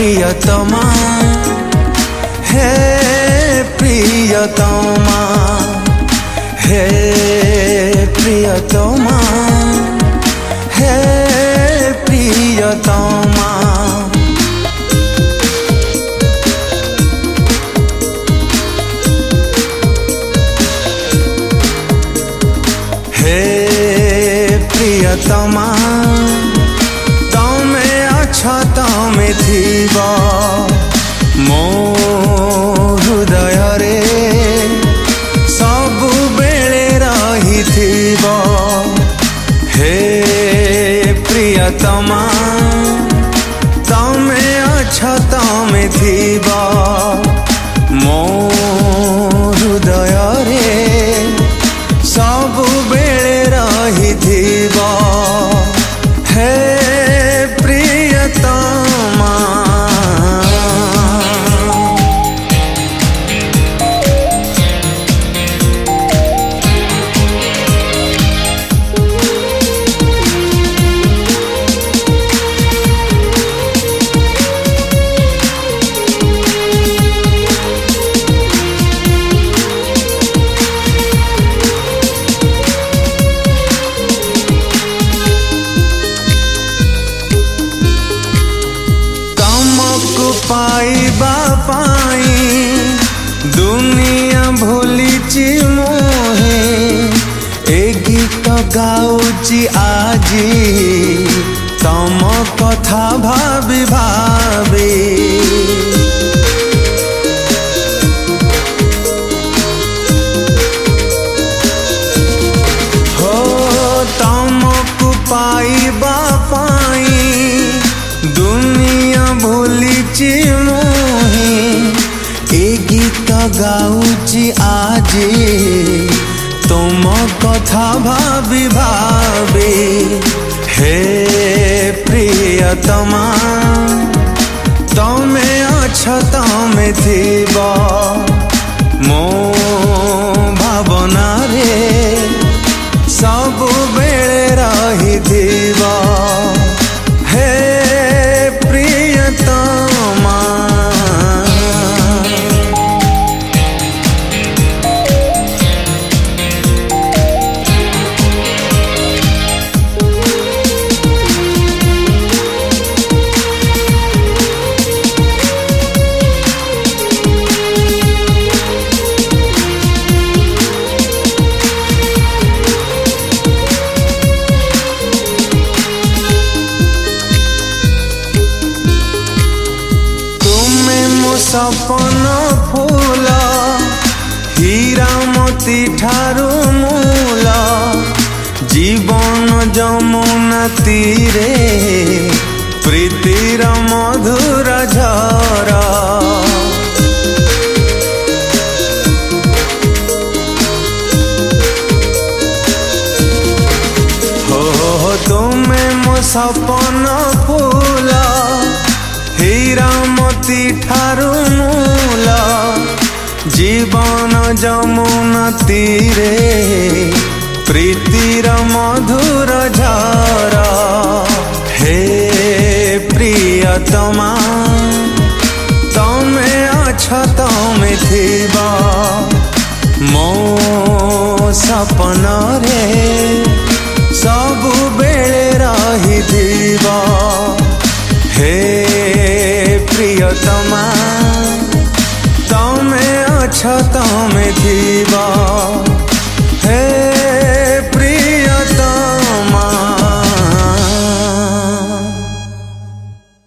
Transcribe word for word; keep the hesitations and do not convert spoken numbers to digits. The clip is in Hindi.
प्रियतमा हे प्रियतमा हे प्रियतमा हे प्रियतमा हे प्रियतमा तमे अछ तमे थीब मो हृदय रे सबु बेले रही थीब हे प्रियतमा तमे अछ तमे थीब मो हृदय रे सबु बेले रही थीब हे प्रियतमा पाइबा पाई दुनिया भूलिची मोहे ए गीत गाउची आजी तम कथा भाबी भाबी हो तमको पाइबा पाई दुनिया भूलिची मोहे ए गीत गाउची आजी तुम कथा भाबी भाबी हे प्रियतमा तमे अछ तमे थीब मो भावना रे सबु बेले रही थीब हे प्रियतमा सपन फूल हीरा मोती ठारू मूल जीवन जमुना तीरे प्रीतिर मधुर झर हो तुमे मो सपन फूल हीरा मोती ठारू मूल जीवन जमुना तीरे प्रीतिर मधुर झर हे प्रियतमा तमे अछ तमे थीब मो सपन रे सबु बेले रही थीब हे प्रियतमा तमे अछ तमे थीब।